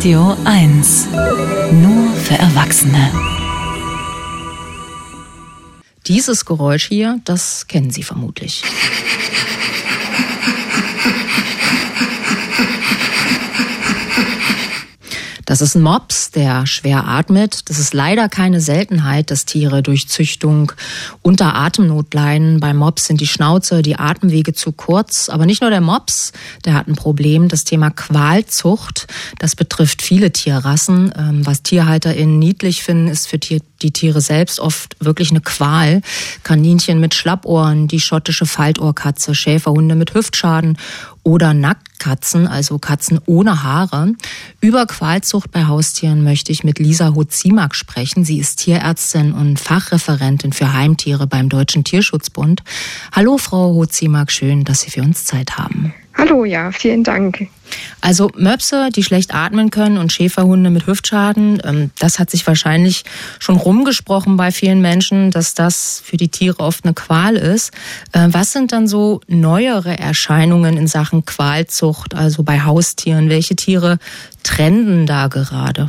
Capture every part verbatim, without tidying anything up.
Radio eins. Nur für Erwachsene. Dieses Geräusch hier, das kennen Sie vermutlich. Das ist ein Mops, der schwer atmet. Das ist leider keine Seltenheit, dass Tiere durch Züchtung unter Atemnot leiden. Bei Mops sind die Schnauze, die Atemwege zu kurz. Aber nicht nur der Mops, der hat ein Problem. Das Thema Qualzucht, das betrifft viele Tierrassen. Was TierhalterInnen niedlich finden, ist für die Tiere selbst oft wirklich eine Qual. Kaninchen mit Schlappohren, die schottische Faltohrkatze, Schäferhunde mit Hüftschaden oder Nacktkatzen, also Katzen ohne Haare. Über Qualzucht bei Haustieren möchte ich mit Lisa Hozimak sprechen. Sie ist Tierärztin und Fachreferentin für Heimtiere beim Deutschen Tierschutzbund. Hallo Frau Hozimak, schön, dass Sie für uns Zeit haben. Hallo, ja, vielen Dank. Also Möpse, die schlecht atmen können und Schäferhunde mit Hüftschaden, das hat sich wahrscheinlich schon rumgesprochen bei vielen Menschen, dass das für die Tiere oft eine Qual ist. Was sind dann so neuere Erscheinungen in Sachen Qualzucht, also bei Haustieren? Welche Tiere trenden da gerade?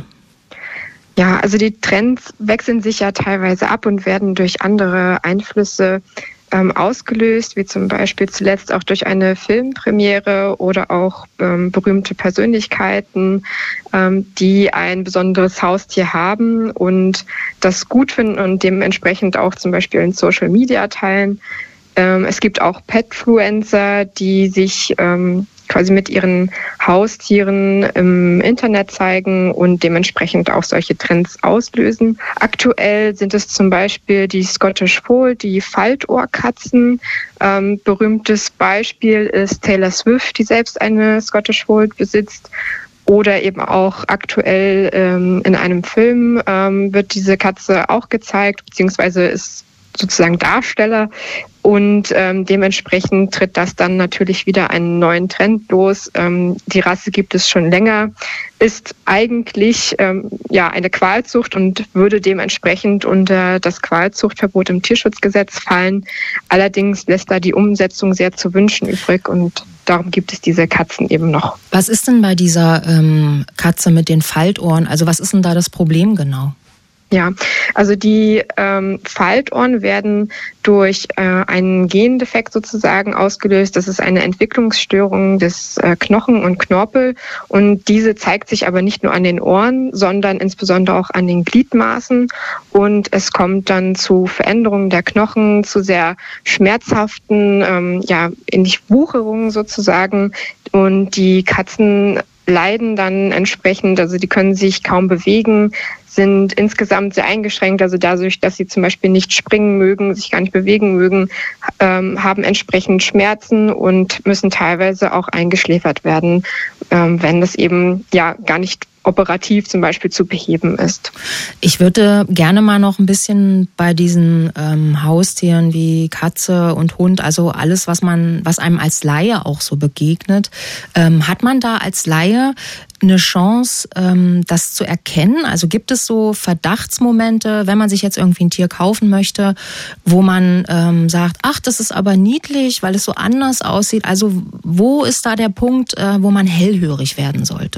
Ja, also die Trends wechseln sich ja teilweise ab und werden durch andere Einflüsse ähm, ausgelöst, wie zum Beispiel zuletzt auch durch eine Filmpremiere oder auch ähm, berühmte Persönlichkeiten, ähm, die ein besonderes Haustier haben und das gut finden und dementsprechend auch zum Beispiel in Social Media teilen. Ähm, es gibt auch Petfluencer, die sich ähm, quasi mit ihren Haustieren im Internet zeigen und dementsprechend auch solche Trends auslösen. Aktuell sind es zum Beispiel die Scottish Fold, die Faltohrkatzen. Ähm, berühmtes Beispiel ist Taylor Swift, die selbst eine Scottish Fold besitzt. Oder eben auch aktuell ähm, in einem Film ähm, wird diese Katze auch gezeigt, beziehungsweise ist sozusagen Darsteller. Und ähm, dementsprechend tritt das dann natürlich wieder einen neuen Trend los. Ähm, die Rasse gibt es schon länger, ist eigentlich ähm, ja eine Qualzucht und würde dementsprechend unter das Qualzuchtverbot im Tierschutzgesetz fallen. Allerdings lässt da die Umsetzung sehr zu wünschen übrig und darum gibt es diese Katzen eben noch. Was ist denn bei dieser ähm, Katze mit den Faltohren? Also was ist denn da das Problem genau? Ja, also die ähm, Faltohren werden durch äh, einen Gendefekt sozusagen ausgelöst. Das ist eine Entwicklungsstörung des äh, Knochen und Knorpel und diese zeigt sich aber nicht nur an den Ohren, sondern insbesondere auch an den Gliedmaßen und es kommt dann zu Veränderungen der Knochen, zu sehr schmerzhaften, ähm, ja, ähnlich Wucherungen sozusagen und die Katzen leiden dann entsprechend, also die können sich kaum bewegen, sind insgesamt sehr eingeschränkt, also dadurch, dass sie zum Beispiel nicht springen mögen, sich gar nicht bewegen mögen, ähm, haben entsprechend Schmerzen und müssen teilweise auch eingeschläfert werden, ähm, wenn das eben ja gar nicht operativ zum Beispiel zu beheben ist. Ich würde gerne mal noch ein bisschen bei diesen ähm, Haustieren wie Katze und Hund, also alles, was man, was einem als Laie auch so begegnet, ähm, hat man da als Laie eine Chance, ähm, das zu erkennen? Also gibt es so Verdachtsmomente, wenn man sich jetzt irgendwie ein Tier kaufen möchte, wo man ähm, sagt, ach, das ist aber niedlich, weil es so anders aussieht. Also wo ist da der Punkt, äh, wo man hellhörig werden sollte?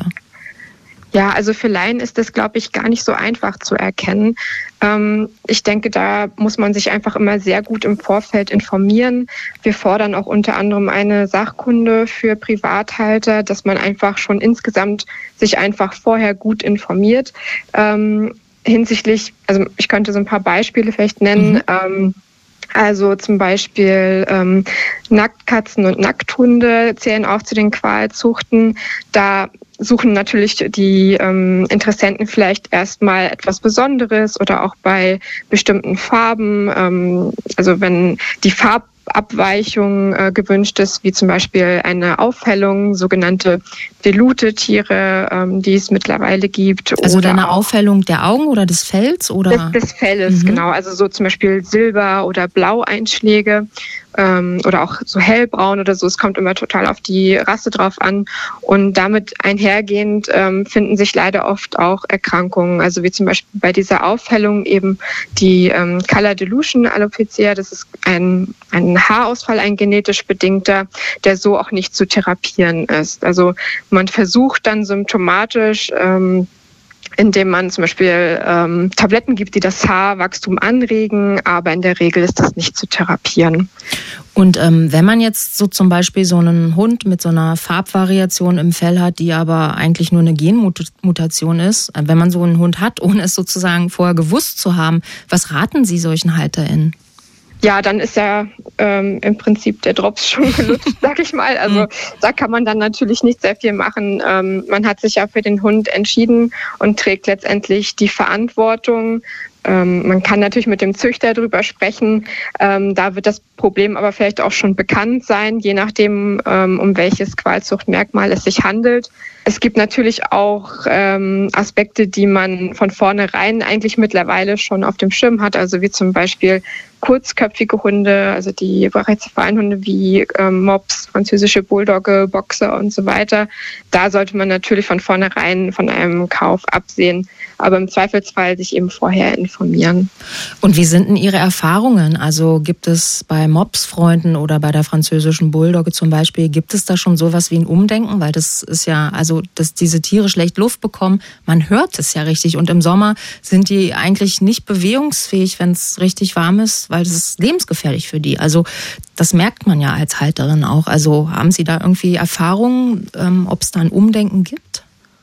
Ja, also für Laien ist das, glaube ich, gar nicht so einfach zu erkennen. Ähm, ich denke, da muss man sich einfach immer sehr gut im Vorfeld informieren. Wir fordern auch unter anderem eine Sachkunde für Privathalter, dass man einfach schon insgesamt sich einfach vorher gut informiert. Ähm, hinsichtlich, also ich könnte so ein paar Beispiele vielleicht nennen. Mhm. Ähm, Also zum Beispiel ähm, Nacktkatzen und Nackthunde zählen auch zu den Qualzuchten. Da suchen natürlich die ähm, Interessenten vielleicht erstmal etwas Besonderes oder auch bei bestimmten Farben. Ähm, also wenn die Farbabweichung äh, gewünscht ist, wie zum Beispiel eine Aufhellung, sogenannte Velute-Tiere, ähm, die es mittlerweile gibt. Also oder eine Aufhellung der Augen oder des Fells? Oder? Des, des Felles, mhm. Genau. Also so zum Beispiel Silber- oder Blaueinschläge. ähm, oder auch so hellbraun oder so. Es kommt immer total auf die Rasse drauf an. Und damit einhergehend ähm, finden sich leider oft auch Erkrankungen. Also wie zum Beispiel bei dieser Aufhellung eben die ähm, Color Dilution Alopecia. Das ist ein, ein Haarausfall, ein genetisch bedingter, der so auch nicht zu therapieren ist. Also man versucht dann symptomatisch, ähm, indem man zum Beispiel ähm, Tabletten gibt, die das Haarwachstum anregen, aber in der Regel ist das nicht zu therapieren. Und ähm, wenn man jetzt so zum Beispiel so einen Hund mit so einer Farbvariation im Fell hat, die aber eigentlich nur eine Genmutation ist, wenn man so einen Hund hat, ohne es sozusagen vorher gewusst zu haben, was raten Sie solchen HalterInnen? Ja, dann ist ja ähm, im Prinzip der Drops schon gelutscht, sag ich mal. Also mhm. da kann man dann natürlich nicht sehr viel machen. Ähm, man hat sich ja für den Hund entschieden und trägt letztendlich die Verantwortung. Ähm, man kann natürlich mit dem Züchter drüber sprechen. Ähm, da wird das Problem aber vielleicht auch schon bekannt sein, je nachdem, ähm, um welches Qualzuchtmerkmal es sich handelt. Es gibt natürlich auch ähm, Aspekte, die man von vornherein eigentlich mittlerweile schon auf dem Schirm hat, also wie zum Beispiel kurzköpfige Hunde, also die brachycephalen Hunde wie ähm, Mops, französische Bulldogge, Boxer und so weiter. Da sollte man natürlich von vornherein von einem Kauf absehen, aber im Zweifelsfall sich eben vorher informieren. Und wie sind denn Ihre Erfahrungen? Also gibt es bei Mops-Freunden oder bei der französischen Bulldogge zum Beispiel, gibt es da schon sowas wie ein Umdenken? Weil das ist ja, also dass diese Tiere schlecht Luft bekommen, man hört es ja richtig. Und im Sommer sind die eigentlich nicht bewegungsfähig, wenn es richtig warm ist, weil das ist lebensgefährlich für die. Also das merkt man ja als Halterin auch. Also haben Sie da irgendwie Erfahrungen, ähm, ob es da ein Umdenken gibt?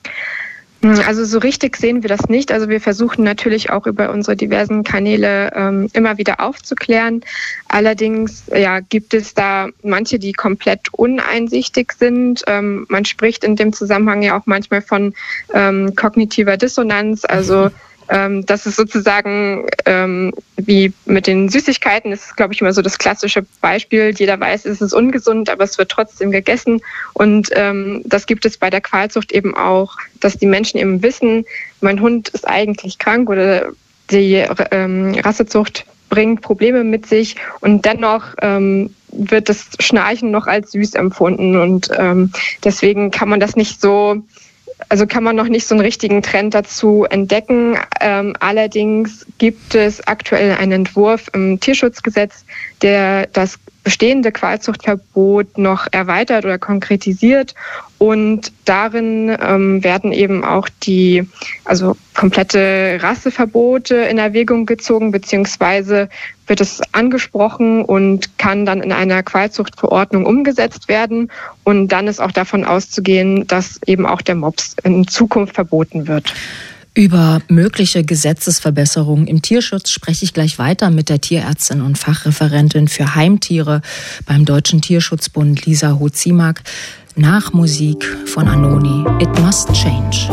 Also so richtig sehen wir das nicht. Also wir versuchen natürlich auch über unsere diversen Kanäle ähm, immer wieder aufzuklären. Allerdings ja, gibt es da manche, die komplett uneinsichtig sind. Ähm, man spricht in dem Zusammenhang ja auch manchmal von ähm, kognitiver Dissonanz. Also ähm, das ist sozusagen ähm, wie mit den Süßigkeiten. Das ist, glaube ich, immer so das klassische Beispiel. Jeder weiß, es ist ungesund, aber es wird trotzdem gegessen. Und ähm, das gibt es bei der Qualzucht eben auch, dass die Menschen eben wissen, mein Hund ist eigentlich krank oder die ähm, Rassezucht bringt Probleme mit sich und dennoch ähm, wird das Schnarchen noch als süß empfunden und ähm, deswegen kann man das nicht so, also kann man noch nicht so einen richtigen Trend dazu entdecken. Ähm, allerdings gibt es aktuell einen Entwurf im Tierschutzgesetz, der das bestehende Qualzuchtverbot noch erweitert oder konkretisiert und darin ähm, werden eben auch die also komplette Rasseverbote in Erwägung gezogen, beziehungsweise wird es angesprochen und kann dann in einer Qualzuchtverordnung umgesetzt werden und dann ist auch davon auszugehen, dass eben auch der Mops in Zukunft verboten wird. Über mögliche Gesetzesverbesserungen im Tierschutz spreche ich gleich weiter mit der Tierärztin und Fachreferentin für Heimtiere beim Deutschen Tierschutzbund, Lisa Hozimak, nach Musik von Anoni, It Must Change.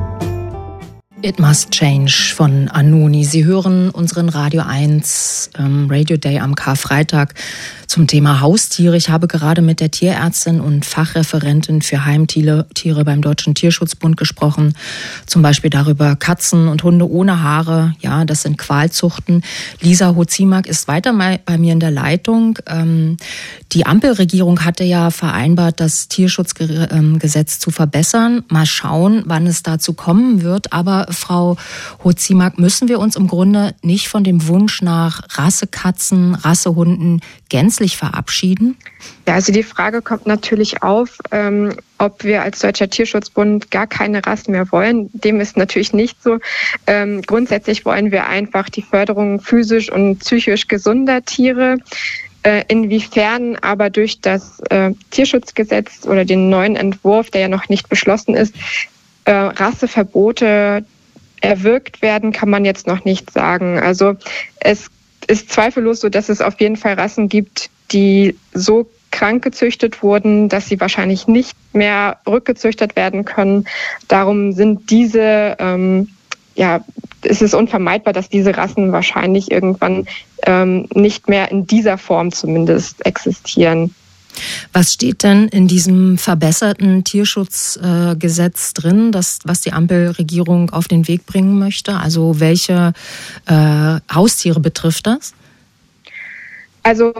It Must Change von Anoni. Sie hören unseren Radio eins ähm, Radio Day am Karfreitag zum Thema Haustiere. Ich habe gerade mit der Tierärztin und Fachreferentin für Heimtiere Tiere beim Deutschen Tierschutzbund gesprochen. Zum Beispiel darüber Katzen und Hunde ohne Haare. Ja, das sind Qualzuchten. Lisa Hozimak ist weiter mal bei mir in der Leitung. Ähm, die Ampelregierung hatte ja vereinbart, das Tierschutzgesetz zu verbessern. Mal schauen, wann es dazu kommen wird. Aber Frau Hozimak, müssen wir uns im Grunde nicht von dem Wunsch nach Rassekatzen, Rassehunden gänzlich verabschieden? Ja, also die Frage kommt natürlich auf, ähm, ob wir als Deutscher Tierschutzbund gar keine Rassen mehr wollen. Dem ist natürlich nicht so. Ähm, grundsätzlich wollen wir einfach die Förderung physisch und psychisch gesunder Tiere. Äh, inwiefern aber durch das äh, Tierschutzgesetz oder den neuen Entwurf, der ja noch nicht beschlossen ist, äh, Rasseverbote erwirkt werden, kann man jetzt noch nicht sagen. Also es ist zweifellos so, dass es auf jeden Fall Rassen gibt, die so krank gezüchtet wurden, dass sie wahrscheinlich nicht mehr rückgezüchtet werden können. Darum sind diese, ähm, ja, es ist unvermeidbar, dass diese Rassen wahrscheinlich irgendwann ähm, nicht mehr in dieser Form zumindest existieren. Was steht denn in diesem verbesserten Tierschutzgesetz äh, drin, das, was die Ampelregierung auf den Weg bringen möchte? Also welche äh, Haustiere betrifft das? Also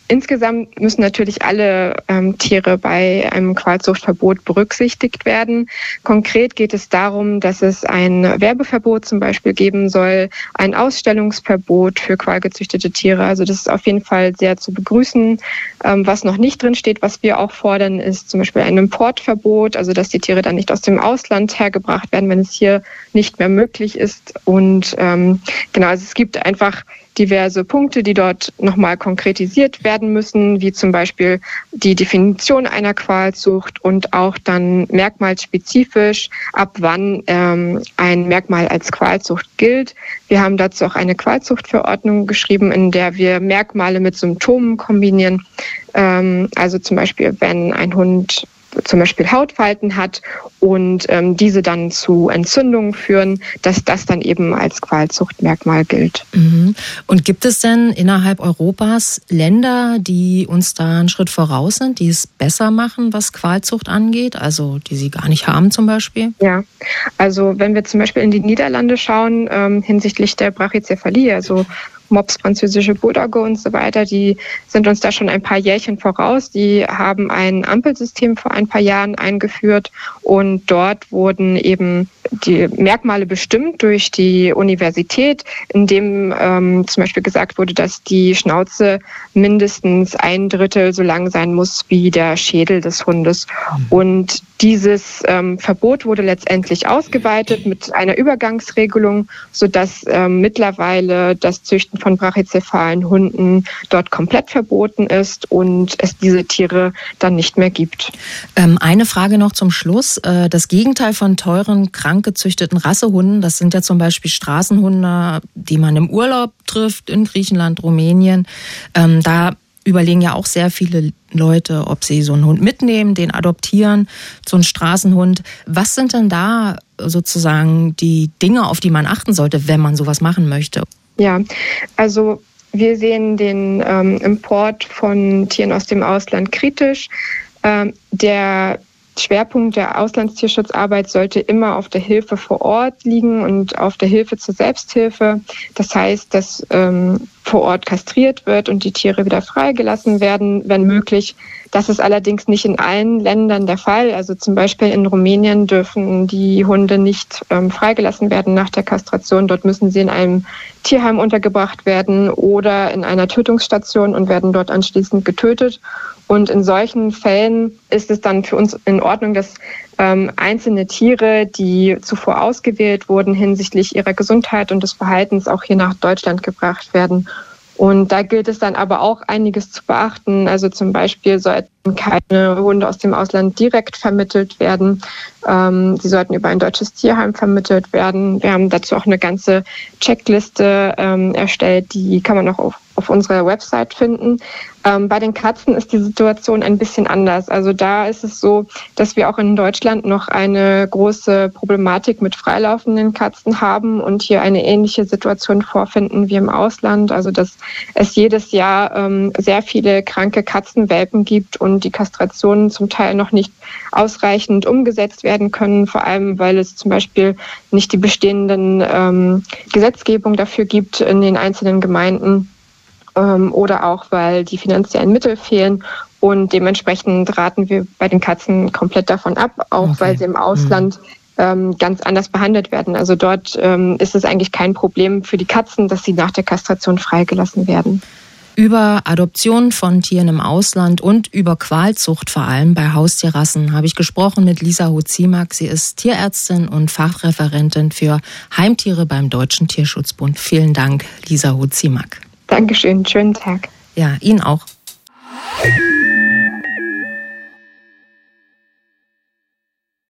Insgesamt müssen natürlich alle ähm, Tiere bei einem Qualzuchtverbot berücksichtigt werden. Konkret geht es darum, dass es ein Werbeverbot zum Beispiel geben soll, ein Ausstellungsverbot für qualgezüchtete Tiere. Also das ist auf jeden Fall sehr zu begrüßen. Ähm, was noch nicht drin steht, was wir auch fordern, ist zum Beispiel ein Importverbot, also dass die Tiere dann nicht aus dem Ausland hergebracht werden, wenn es hier nicht mehr möglich ist. Und ähm, genau, also es gibt einfach diverse Punkte, die dort nochmal konkretisiert werden müssen, wie zum Beispiel die Definition einer Qualzucht und auch dann merkmalsspezifisch, ab wann ähm, ein Merkmal als Qualzucht gilt. Wir haben dazu auch eine Qualzuchtverordnung geschrieben, in der wir Merkmale mit Symptomen kombinieren. Ähm, also zum Beispiel, wenn ein Hund zum Beispiel Hautfalten hat und ähm, diese dann zu Entzündungen führen, dass das dann eben als Qualzuchtmerkmal gilt. Mhm. Und gibt es denn innerhalb Europas Länder, die uns da einen Schritt voraus sind, die es besser machen, was Qualzucht angeht, also die sie gar nicht haben zum Beispiel? Ja, also wenn wir zum Beispiel in die Niederlande schauen, ähm, hinsichtlich der Brachycephalie, also Mops, französische Bulldogge und so weiter, die sind uns da schon ein paar Jährchen voraus. Die haben ein Ampelsystem vor ein paar Jahren eingeführt und dort wurden eben die Merkmale bestimmt durch die Universität, in dem ähm, zum Beispiel gesagt wurde, dass die Schnauze mindestens ein Drittel so lang sein muss wie der Schädel des Hundes. Und dieses ähm, Verbot wurde letztendlich ausgeweitet mit einer Übergangsregelung, sodass ähm, mittlerweile das Züchten von brachycephalen Hunden dort komplett verboten ist und es diese Tiere dann nicht mehr gibt. Ähm, eine Frage noch zum Schluss. Äh, das Gegenteil von teuren, krank gezüchteten Rassehunden, das sind ja zum Beispiel Straßenhunde, die man im Urlaub trifft in Griechenland, Rumänien. Ähm, da überlegen ja auch sehr viele Leute, ob sie so einen Hund mitnehmen, den adoptieren, so einen Straßenhund. Was sind denn da sozusagen die Dinge, auf die man achten sollte, wenn man sowas machen möchte? Ja, also wir sehen den ähm, Import von Tieren aus dem Ausland kritisch. Ähm, der Schwerpunkt der Auslandstierschutzarbeit sollte immer auf der Hilfe vor Ort liegen und auf der Hilfe zur Selbsthilfe. Das heißt, dass ähm, vor Ort kastriert wird und die Tiere wieder freigelassen werden, wenn möglich. Das ist allerdings nicht in allen Ländern der Fall. Also zum Beispiel in Rumänien dürfen die Hunde nicht ähm, freigelassen werden nach der Kastration. Dort müssen sie in einem Tierheim untergebracht werden oder in einer Tötungsstation und werden dort anschließend getötet. Und in solchen Fällen ist es dann für uns in Ordnung, dass ähm, einzelne Tiere, die zuvor ausgewählt wurden, hinsichtlich ihrer Gesundheit und des Verhaltens auch hier nach Deutschland gebracht werden. Und da gilt es dann aber auch einiges zu beachten. Also zum Beispiel sollten keine Hunde aus dem Ausland direkt vermittelt werden. Ähm, sie sollten über ein deutsches Tierheim vermittelt werden. Wir haben dazu auch eine ganze Checkliste ähm, erstellt, die kann man auch auf, auf unserer Website finden. Ähm, bei den Katzen ist die Situation ein bisschen anders. Also da ist es so, dass wir auch in Deutschland noch eine große Problematik mit freilaufenden Katzen haben und hier eine ähnliche Situation vorfinden wie im Ausland. Also dass es jedes Jahr ähm, sehr viele kranke Katzenwelpen gibt und die Kastrationen zum Teil noch nicht ausreichend umgesetzt werden können, vor allem weil es zum Beispiel nicht die bestehenden ähm, Gesetzgebung dafür gibt in den einzelnen Gemeinden ähm, oder auch weil die finanziellen Mittel fehlen. Und dementsprechend raten wir bei den Katzen komplett davon ab, auch okay. weil sie im Ausland mhm. ganz anders behandelt werden. Also dort ähm, ist es eigentlich kein Problem für die Katzen, dass sie nach der Kastration freigelassen werden. Über Adoption von Tieren im Ausland und über Qualzucht, vor allem bei Haustierrassen, habe ich gesprochen mit Lisa Huzimak. Sie ist Tierärztin und Fachreferentin für Heimtiere beim Deutschen Tierschutzbund. Vielen Dank, Lisa Huzimak. Dankeschön, schönen Tag. Ja, Ihnen auch.